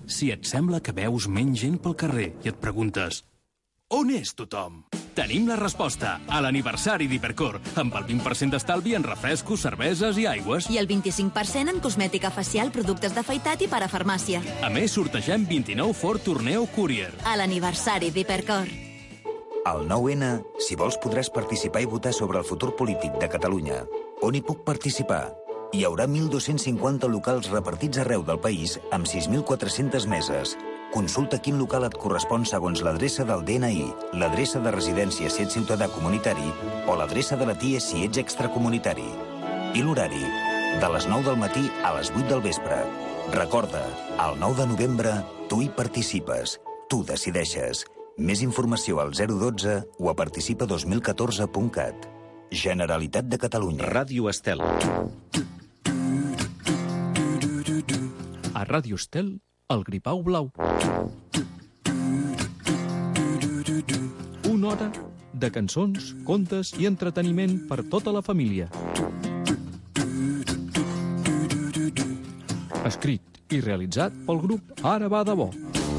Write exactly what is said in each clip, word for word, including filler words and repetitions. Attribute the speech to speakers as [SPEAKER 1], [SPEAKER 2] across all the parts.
[SPEAKER 1] Si et sembla que veus menys gent pel carrer i et preguntes on és tothom? Tenim la resposta a l'aniversari d'Hipercor, amb el vint per cent d'estalvi en refrescos, cerveses i aigües.
[SPEAKER 2] I el vint-i-cinc per cent en cosmètica facial, productes d'afaitat i parafarmàcia.
[SPEAKER 1] A més, sortegem vint-i-nou Ford Tourneo Courier.
[SPEAKER 2] A l'aniversari d'Hipercor.
[SPEAKER 3] Al nou ene, si vols, podràs participar i votar sobre el futur polític de Catalunya. On hi puc participar? Hi haurà mil dos-cents cinquanta locals repartits arreu del país amb sis mil quatre-centes meses. Consulta quin local et correspon segons l'adreça del de ene i, l'adreça de residència si ets ciutadà comunitari o l'adreça de la T I E si ets extracomunitari. I l'horari, de les nou del matí a les vuit del vespre. Recorda, el nou de novembre tu hi participes, tu decideixes. Més informació al zero dotze o a participa dos mil catorze punt cat. Generalitat de Catalunya.
[SPEAKER 4] Ràdio Estel.
[SPEAKER 1] A Ràdio Estel, el gripau blau. Una hora de cançons, contes i entreteniment per tota la família. Escrit i realitzat pel grup Ara va de bo.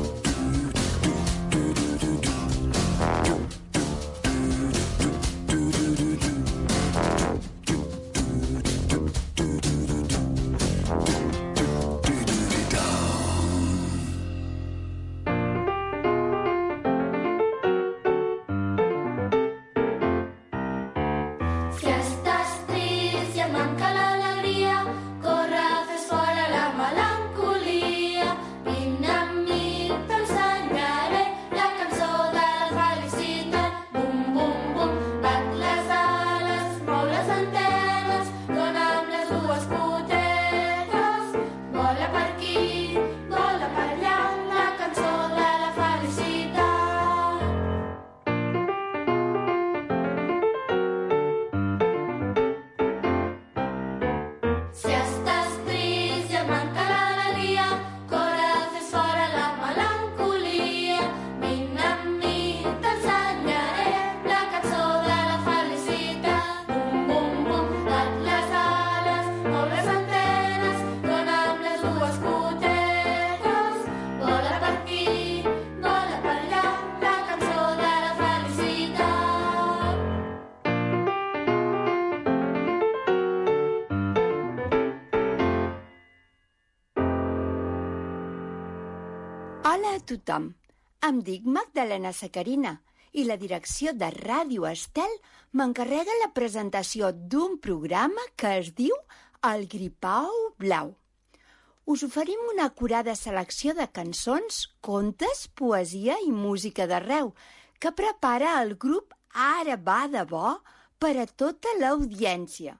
[SPEAKER 5] Hola a tothom, em dic Magdalena Sacarina i la direcció de Ràdio Estel m'encarrega la presentació d'un programa que es diu El Gripau Blau. Us oferim una acurada selecció de cançons, contes, poesia i música d'arreu que prepara el grup Ara va de bo per a tota l'audiència.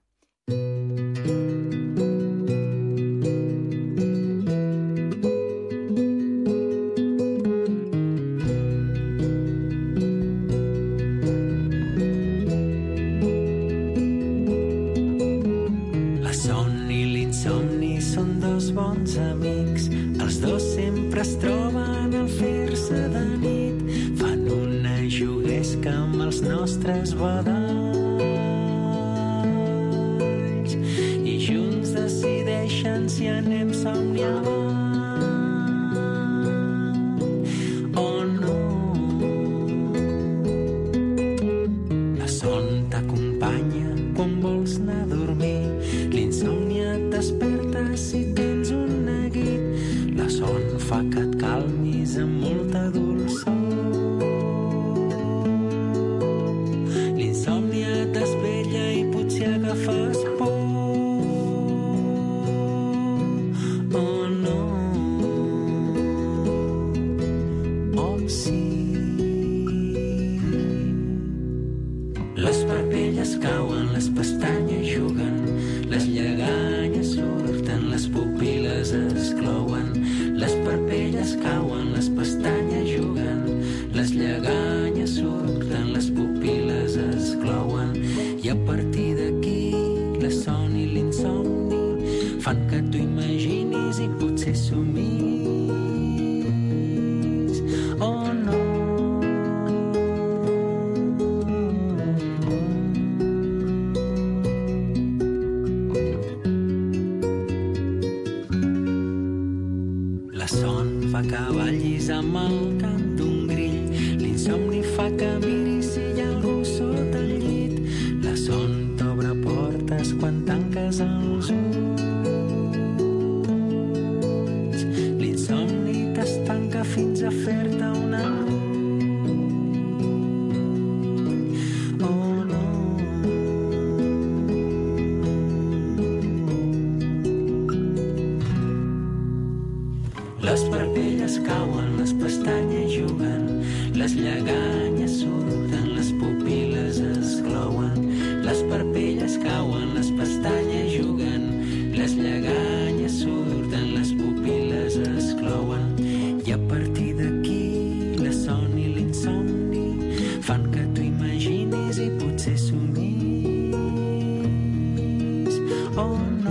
[SPEAKER 6] Bons amics, els dos sempre es troben al fer-se de nit, fan una juguesca amb els nostres badalls i junts decideixen si anem somniant o no. La son t'acompanya quan vols anar a dormir, l'insomni et desperta si tens un neguit, la son fa que et calmis amb molta dolçor. L'insomni et desvella i potser agafes por. Oh no, oh sí. Les parpelles cauen, les pestanyes juguen, les lleganyes surten, les pupil·les es clouen. Les parpelles cauen, les pestanyes juguen, les lleganyes surten, les pupil·les es clouen. I a partir d'aquí la son i l'insomni fan que tu imaginis i potser somis. Oh no. La son fa que ballis amb el cant d'un grill. L'insomni fa que miris si hi ha algú sota el llit. La son t'obre portes quan tanques els ulls. L'insomni t'estanca fins a fer-te una les parpelles cauen, les pestanyes juguen, les lleganyes surten, les pupil·les es clouen. Les parpelles cauen, les pestanyes juguen, les lleganyes surten, les pupil·les es clouen. I a partir d'aquí la son i l'insomni fan que tu imaginis i potser somis. Oh no.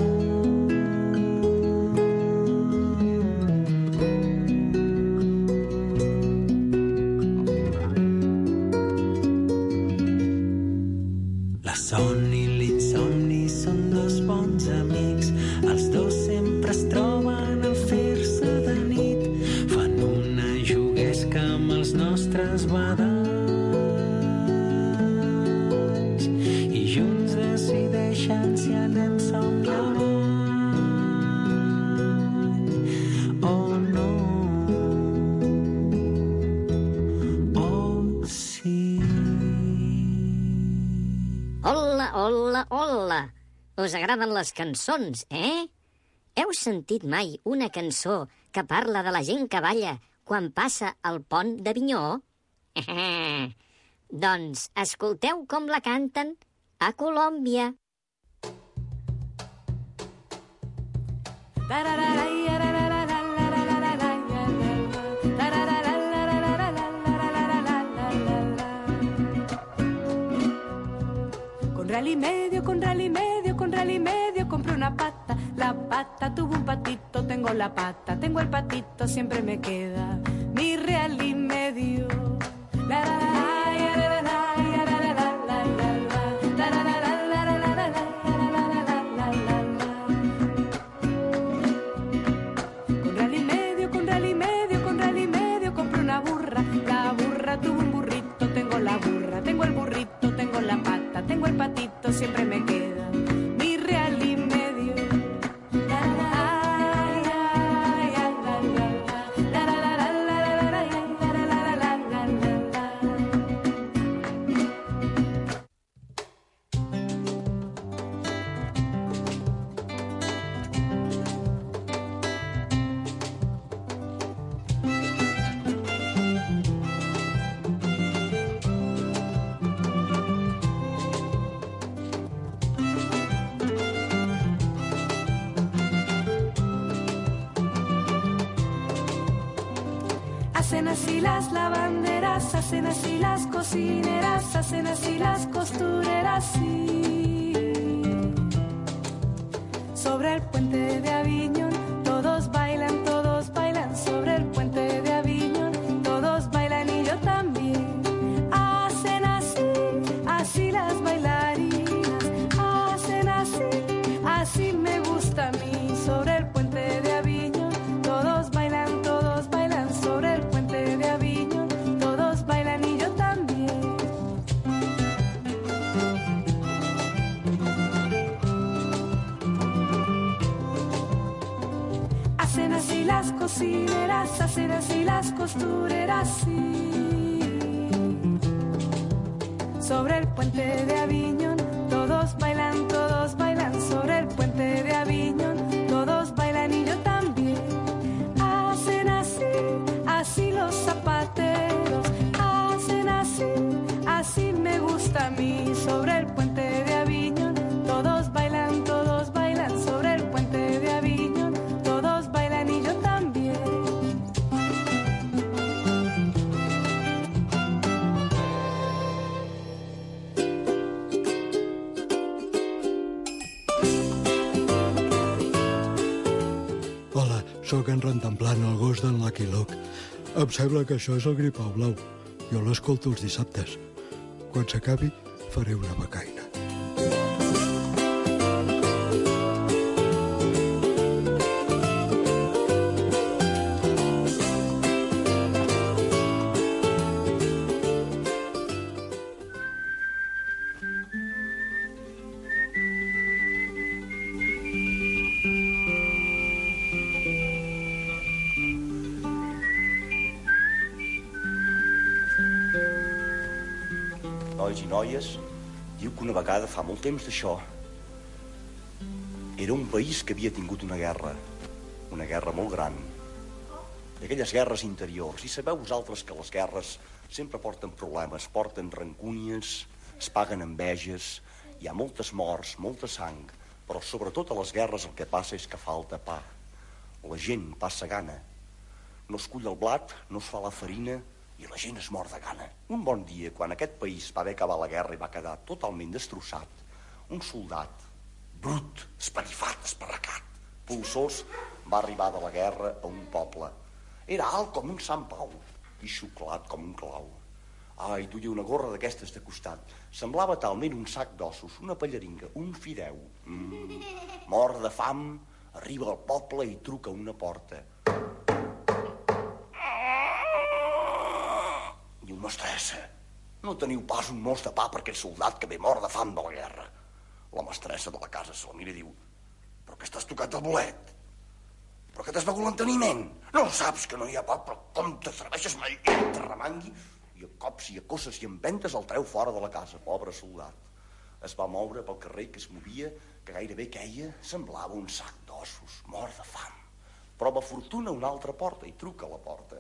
[SPEAKER 6] Son i l'insomni són dos bons amics, els dos sempre es troben al fer-se de nit, fan una juguesca amb els nostres badalls i junts decideixen si anem somni o no. Oh no. Oh sí.
[SPEAKER 4] Hola, hola, hola! Us agraden les cançons, eh? Heu sentit mai una cançó que parla de la gent que balla quan passa el pont d'Avinyó? Doncs escolteu com la canten a Colòmbia.
[SPEAKER 7] Con real y medio, con real y medio, con real y medio compré una pata. La pata tuvo un patito, tengo la pata, tengo el patito, siempre me queda mi real y medio. La la la la la la con real y medio, con real y medio, con real y medio compré una burra. La burra tuvo un burrito, tengo la burra, tengo el burrito, tengo la pata, tengo el patito, siempre me queda mi real y medio. Hacen así las lavanderas, hacen así las cocineras, hacen así las costureras, sí. Sobre el puente de Aviñón, todos bailan, todos bailan. Sobre el puente de Aviñón, todos bailan y yo también. Hacen así, así las bailarinas, hacen así, así me gusta a mí. Sobre el puente de Aviñón, todos bailan, todos bailan. Sobre el puente de Aviñón, todos bailan y yo también. Hacen así las cocineras, hacen así las costureras, sí. Sobre el puente de Aviñón, todos bailan, todos bailan. Sobre el puente de Aviñón, todos bailan y yo también. Hacen así, así los zapateros, hacen así, así me gusta a mí. Sobre el puente de Aviñón, todos bailan, todos bailan. Sobre el puente de Aviñón, todos bailan y yo también.
[SPEAKER 8] Hola, sóc en Rentemplant, el gos d'en Lucky Luke. Em sembla que això és el Gripau Blau. Jo l'escolto els dissabtes. Quan s'acabi, faré una becaina.
[SPEAKER 9] nois i noies, diu que una vegada, fa molt temps d'això, era un país que havia tingut una guerra, una guerra molt gran, d'aquelles guerres interiors. I sabeu vosaltres que les guerres sempre porten problemes, porten rancúnies, es paguen enveges, hi ha moltes morts, molta sang, però sobretot a les guerres el que passa és que falta pa. La gent passa gana. No es cull el blat, no es fa la farina i la gent es mor de gana. Un bon dia, quan aquest país va haver acabar la guerra i va quedar totalment destrossat, un soldat, brut, esparifat, esparracat, polsós, va arribar de la guerra a un poble. Era alt com un Sant Pau i xuclat com un clau. Ai, duia una gorra d'aquestes de costat. Semblava talment un sac d'ossos, una pallaringa, un fideu. Mm. Mort de fam, arriba al poble i truca a una porta. Diu, mestressa, no teniu pas un mos de pa per aquell soldat que ve mort de fam de la guerra. La mestressa de la casa se la mira i diu, però que estàs tocat el bolet? Però que t'has begut l'enteniment? No saps que no hi ha pa, però com t'atreveixes mai? I te remangui, i a cops i a cosses i empentes el treu fora de la casa, pobre soldat. Es va moure pel carrer que es movia, que gairebé queia, semblava un sac d'ossos, mort de fam. Prova fortuna una altra porta i truca a la porta.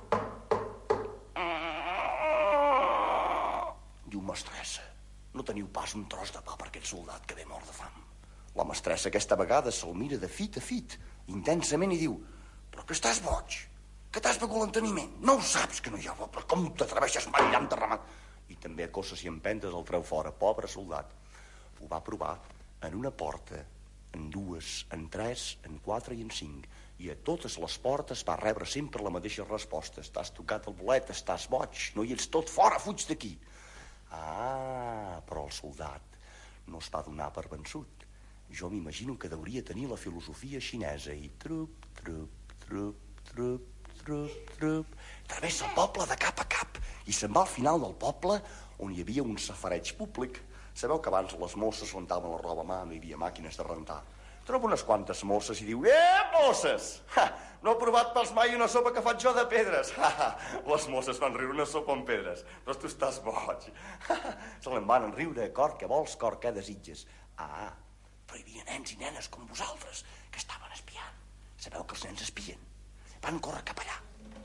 [SPEAKER 9] Diu, mestressa, no teniu pas un tros de pa per aquest soldat que ve mort de fam. La mestressa aquesta vegada se'l mira de fit a fit, intensament, i diu, però que estàs boig, que t'has begut l'enteniment, no ho saps que no hi ha bo, però com t'atreveixes mai a enterrar? I també a cosses i empentes el treu fora, pobre soldat. Ho va provar en una porta, en dues, en tres, en quatre i en cinc, i a totes les portes va rebre sempre la mateixa resposta. Estàs tocat el bolet, estàs boig, no hi ets tot, fora, fuig d'aquí. Ah, però el soldat no es va donar per vençut. Jo m'imagino que hauria tenir la filosofia xinesa i trup, trup, trup, trup, trup, trup, travessa el poble de cap a cap i se'n va al final del poble on hi havia un safareig públic. Sabeu que abans les mosses rentaven la roba a mà, no hi havia màquines de rentar. Troba unes quantes mosses i diu, eh, mosses! Ha, no he provat pels mai una sopa que faig jo de pedres. Ha, ha. Les mosses van riure, una sopa amb pedres. Però tu estàs boig. Ha, ha. Se l'en van riure, cor, què vols, cor, què desitges? Ah, però hi havia nens i nenes com vosaltres que estaven espiant. Sabeu que els nens espien? Van córrer cap allà.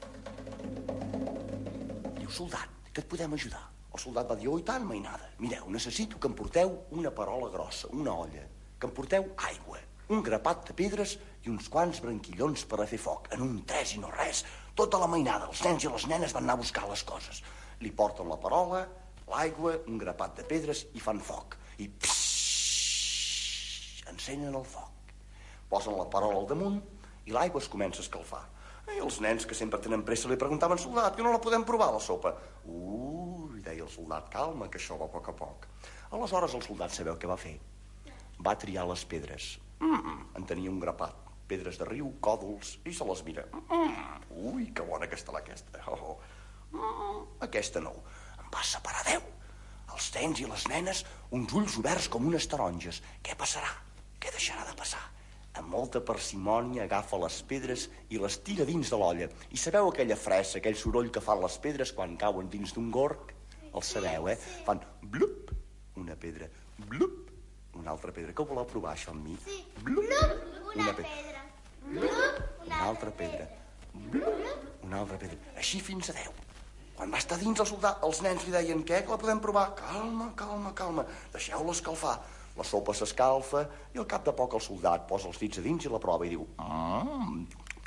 [SPEAKER 9] Diu, soldat, que et podem ajudar? El soldat va dir, oh, i tant, mainada. Mireu, necessito que em porteu una parola grossa, una olla, que em porteu aigua, un grapat de pedres i uns quants branquillons per a fer foc. En un tres i no res, tota la mainada, els nens i les nenes van anar a buscar les coses. Li porten la parola, l'aigua, un grapat de pedres i fan foc. I pssss, encenen el foc. Posen la parola al damunt i l'aigua es comença a escalfar. I els nens, que sempre tenen pressa, li preguntaven, soldat, que no la podem provar, la sopa? Ui, deia el soldat, calma, que això va a poc a poc. Aleshores el soldat, sabeu què va fer? Va triar les pedres. Mm, en tenia un grapat. Pedres de riu, còdols, i se les mira. Mm, ui, que bona que estarà aquesta. Oh, mm, aquesta no. Em va separar deu. Els nens i les nenes, uns ulls oberts com unes taronges. Què passarà? Què deixarà de passar? Amb molta parsimònia agafa les pedres i les tira dins de l'olla. I sabeu aquella fressa, aquell soroll que fan les pedres quan cauen dins d'un gorg? El sabeu, eh? Fan blup, una pedra, blup, una altra pedra. Que ho voleu provar, això, amb mi?
[SPEAKER 10] Sí.
[SPEAKER 9] Blup,
[SPEAKER 10] una pedra. Blup,
[SPEAKER 9] una altra pedra. Blup, una altra pedra. Així fins a deu. Quan va estar dins el soldat, els nens li deien, què, que la podem provar? Calma, calma, calma, deixeu-la escalfar. La sopa s'escalfa i al cap de poc el soldat posa els dits a dins i la prova i diu, mmm,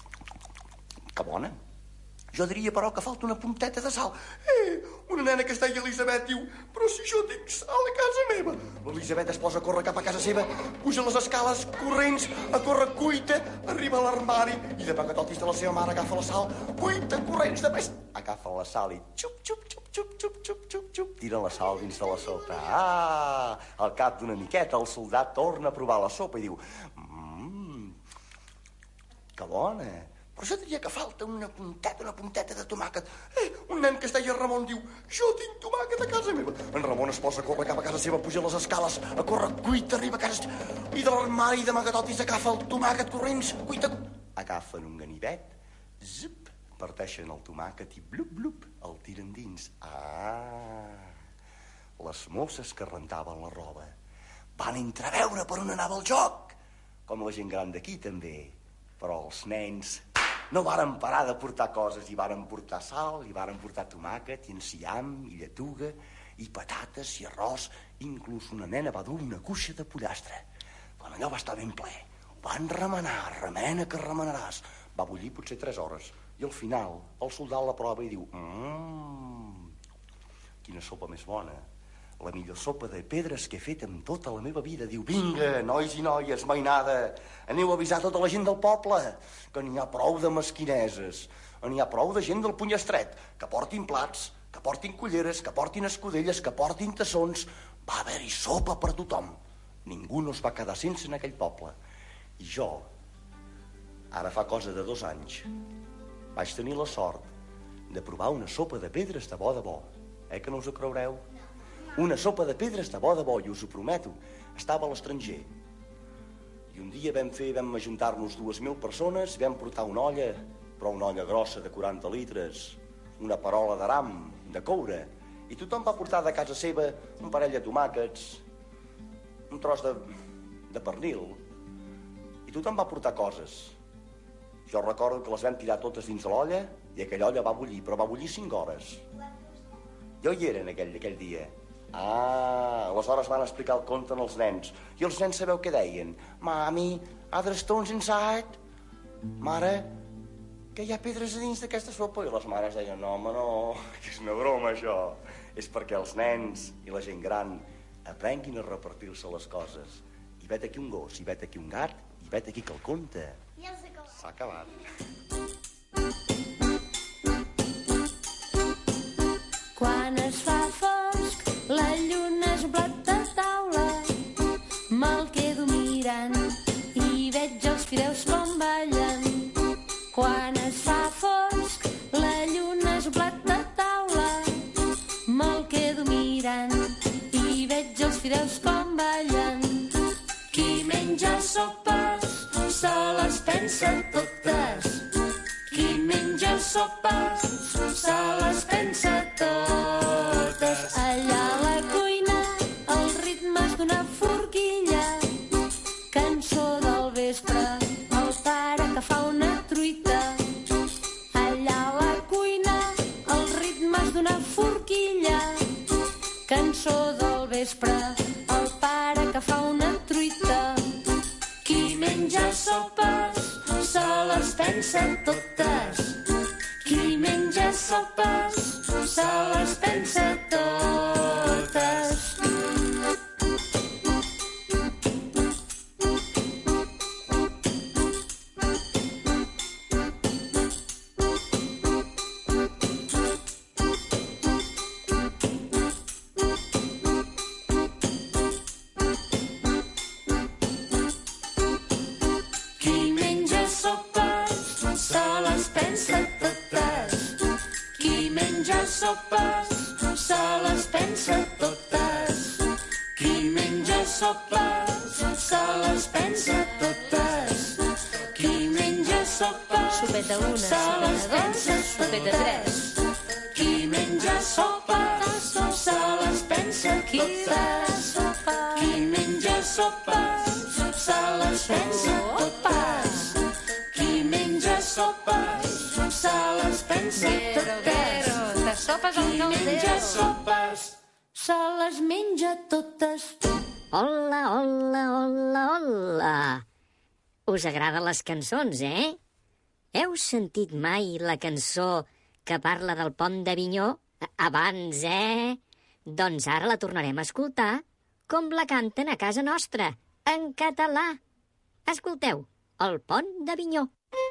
[SPEAKER 9] que bona. Jo diria, però, que falta una punteta de sal. Eh, una nena que es deia Elisabet diu, però si jo tinc sal a casa meva. L'Elisabet es posa a córrer cap a casa seva, puja les escales corrents, a córrer cuita, arriba a l'armari i de pagatotis de la seva mare agafa la sal, cuita, corrents, de pressa. Agafa la sal i xup, xup, xup, xup, xup, xup, xup, xup, tira la sal dins de la sopa. Ah, al cap d'una miqueta el soldat torna a provar la sopa i diu, mmm, que bona. Però jo diria que falta una punteta, una punteta de tomàquet. Eh, un nen que es deia Ramon diu, jo tinc tomàquet a casa meva. En Ramon es posa a córrer cap a casa seva, puja les escales, a córrer cuita, arriba a casa... I de l'armari de magatotis agafa el tomàquet corrents, cuita... Agafen un ganivet, zip, parteixen el tomàquet i blup, blup, el tiren dins. Ah... Les mosses que rentaven la roba van entreveure per on anava el joc, com la gent gran d'aquí també. Però els nens no varen parar de portar coses, i varen portar sal, i varen portar tomàquet, i enciam, i lletuga, i patates, i arròs. Inclús una nena va dur una cuixa de pollastre. Quan allò va estar ben ple, ho van remenar, remena que remenaràs. Va bullir potser tres hores, i al final el soldat la prova i diu: mmm, quina sopa més bona, la millor sopa de pedres que he fet en tota la meva vida. Diu: vinga, nois i noies, mainada, aneu a avisar tota la gent del poble, que n'hi ha prou de mesquineses, n'hi ha prou de gent del puny estret, que portin plats, que portin culleres, que portin escudelles, que portin tassons. Va haver-hi sopa per tothom. Ningú no es va quedar sense en aquell poble. I jo, ara fa cosa de dos anys, vaig tenir la sort de provar una sopa de pedres de bo de bo. Eh que no us ho creureu? Una sopa de pedres de bo de bo, i us ho prometo. Estava a l'estranger. I un dia vam fer, vam ajuntar-nos dues mil persones, vam portar una olla, però una olla grossa de quaranta litres, una parola d'aram, de coure, i tothom va portar de casa seva un parell de tomàquets, un tros de, de pernil, i tothom va portar coses. Jo recordo que les vam tirar totes dins de l'olla, i aquella olla va bullir, però va bullir cinc hores. Jo hi era en aquell, aquell dia. Ah, aleshores van explicar el conte als nens, i els nens sabeu què deien? Mami, are there stones inside? Mare, que hi ha pedres a dins d'aquesta sopa? I les mares deien: no, home, no, que és una broma, això. És perquè els nens i la gent gran aprenguin a repartir-se les coses. I vet aquí un gos, i vet aquí un gat, i vet aquí que el conte
[SPEAKER 10] Ja s'ha acabat.
[SPEAKER 9] s'ha acabat.
[SPEAKER 7] Quan es fa fosc, la lluna és blat de taula. Me'l quedo mirant i veig els fideus com ballen. Quan es fa fosc, la lluna és blat de taula. Me'l quedo mirant i veig els fideus com ballen. Qui menja sopes se les pensa totes. Qui menja sopes se les pensa totes. Allà a la cuina els ritmes d'una forquilla. Cançó del vespre, el pare que fa una truita. Allà a la cuina els ritmes d'una forquilla. Cançó del vespre, el pare que fa una truita. Qui menja sopes se les pensa totes. Qui menja sopes se les pensa totes. Qui menja sopes se les pensa totes. Qui menja sopes se les pensa totes. Qui menja sopes se les pensa totes. Qui menja sopes
[SPEAKER 2] Sopeta una,
[SPEAKER 7] se les
[SPEAKER 2] sopeta
[SPEAKER 7] pensa
[SPEAKER 2] dos, sopeta tres.
[SPEAKER 7] Qui menja sopes se les pensa totes. Qui menja sopes se les pensa totes. Qui menja sopes se les pensa totes.
[SPEAKER 2] De sopes al
[SPEAKER 7] Qui
[SPEAKER 2] nou
[SPEAKER 7] menja
[SPEAKER 2] deu.
[SPEAKER 7] sopes se les menja totes.
[SPEAKER 4] Hola, hola, hola, hola. Us agraden les cançons, eh? Heu sentit mai la cançó que parla del pont d'Avinyó? Abans, eh? Doncs ara la tornarem a escoltar com la canten a casa nostra, en català. Escolteu, el pont d'Avinyó.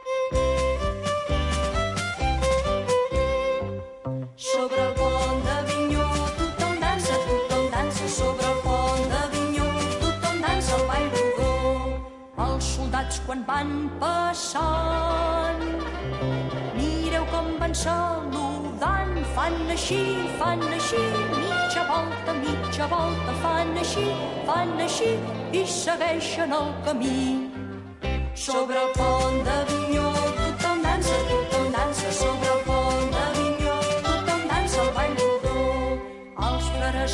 [SPEAKER 7] Sobre el pont d'Avinyó tothom dansa, tothom dansa. Sobre el pont d'Avinyó tothom dansa el ball rodó. Els soldats quan van passant, mireu com van saludant. Fan així, fan així, mitja volta, mitja volta. Fan així, fan així i segueixen el camí. Sobre el pont d'Avinyó tothom dansa, tothom dansa. Sobre el pont d'Avinyó tothom dansa el ball rodó. Els frares quan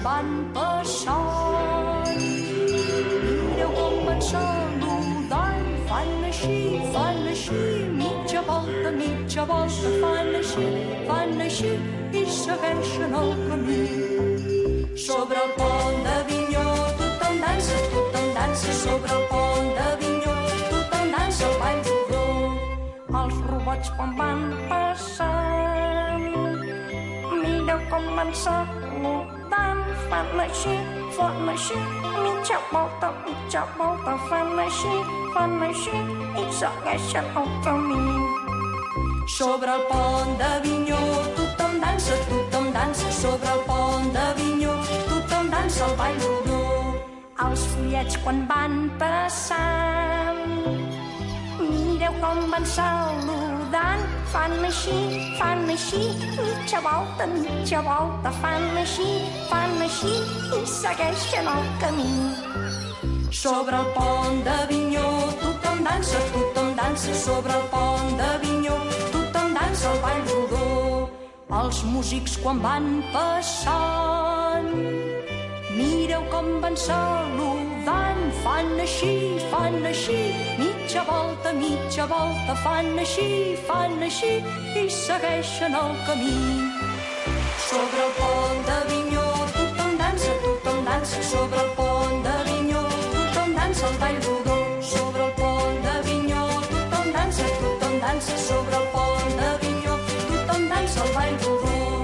[SPEAKER 7] van passant. Mireu com van saludant, fan així, fan així, mitja volta, mitja volta, fan així, fan així, i segueixen el camí. Sobre el pont d'Avinyó tothom dansa, tothom dansa, sobre el pont d'Avinyó tothom dansa el ball rodó. Els robots quan van passant, mireu com van saludant, fan així, fan així, mitja volta, mitja volta, fan així, fan així, i segueixen el camí. Sobre el pont d'Avinyó tothom dansa, tothom dansa, sobre el pont d'Avinyó tothom dansa el ball rodó. Els follets quan van passant, mireu com van saludant, fan així, fan així, mitja volta, mitja volta, fan així, fan així, i segueixen el camí. Sobre el pont d'Avinyó tothom dansa, tothom dansa, sobre el pont d'Avinyó tothom dansa el ball rodó. Els músics quan van passant, mireu com van saludant, fan així, fan així, mitja volta, mitja volta, fan així, fan així, i segueixen el camí. Sobre el pont d'Avinyó tothom dansa, tothom dansa, sobre el pont d'Avinyó tothom dansa el ball rodó. Sobre el pont d'Avinyó tothom dansa, tothom dansa, sobre el pont d'Avinyó tothom dansa el ball rodó.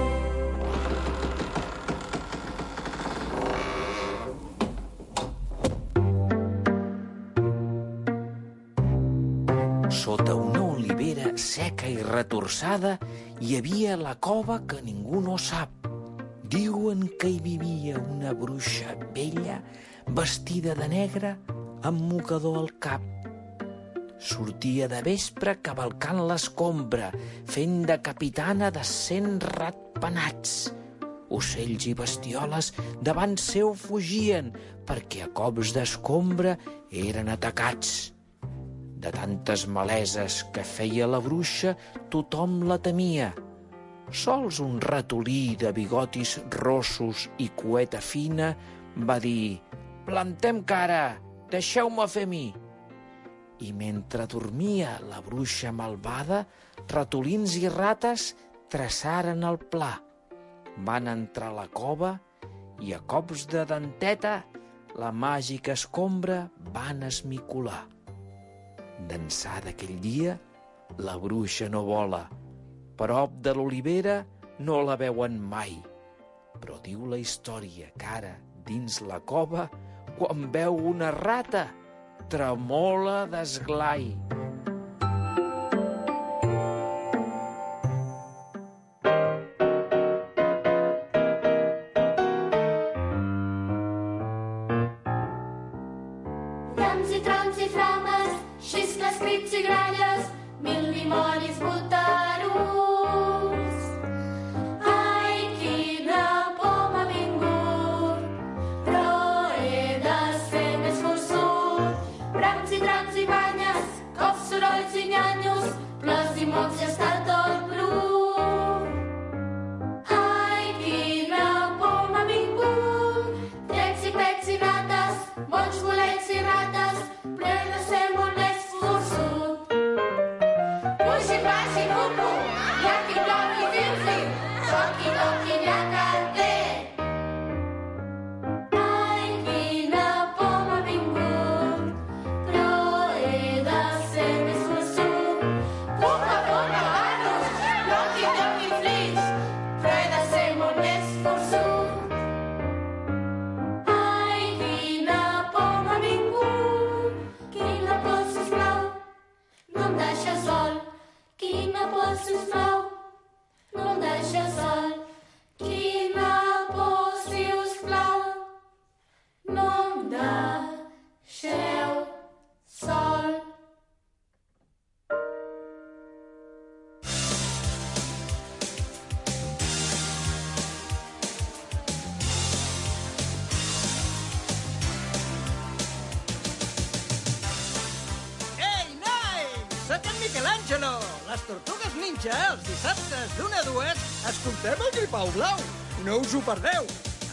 [SPEAKER 11] Sota una olivera seca i retorçada hi havia la cova que ningú no sap. Diuen que hi vivia una bruixa vella vestida de negre amb mocador al cap. Sortia de vespre cavalcant l'escombra, fent de capitana de cent ratpenats. Ocells i bestioles davant seu fugien perquè a cops d'escombra eren atacats. De tantes maleses que feia la bruixa, tothom la temia. Sols un ratolí de bigotis rossos i cueta fina va dir «Plantem cara, deixeu-me fer mi». I mentre dormia la bruixa malvada, ratolins i rates traçaren el pla. Van entrar a la cova i a cops de denteta la màgica escombra van esmicolar. D'ençà d'aquell dia, la bruixa no vola. Prop de l'olivera no la veuen mai. Però diu la història que ara, dins la cova, quan veu una rata, tremola d'esglai.
[SPEAKER 10] Trams i trams i frames, xiscles, crits i gralles, mil dimonis boteruts. Ai, quina por m'ha vingut, però he de ser més forçut. Brams i trams i banyes, cops, sorolls i nyanyos, plors i mocs i està tot brut. Ai, quina por m'ha vingut, llecs i pets i rates, bons bolets i rates, però he de ser molt més forçut. Puixi, passi, pupu, llaqui, ploqui, fil-fi, toqui, toqui, llaca-té. Ai, quina por m'ha vingut, però he de ser més forçut. Pupa, pupa, gatos, toqui, toqui, flits, però he de ser molt més forçut. Ai, quina por m'ha vingut, quina por, sisplau, no em deixa sol. Quina por, sisplau, no em deixa sol. Quina por, sisplau, no em deixeu sol.
[SPEAKER 12] Ei, noi! Soc en Michelangelo! Les Tortugues Ninja, els dissabtes d'una a dues, escoltem el Gripau Blau! No us ho perdeu!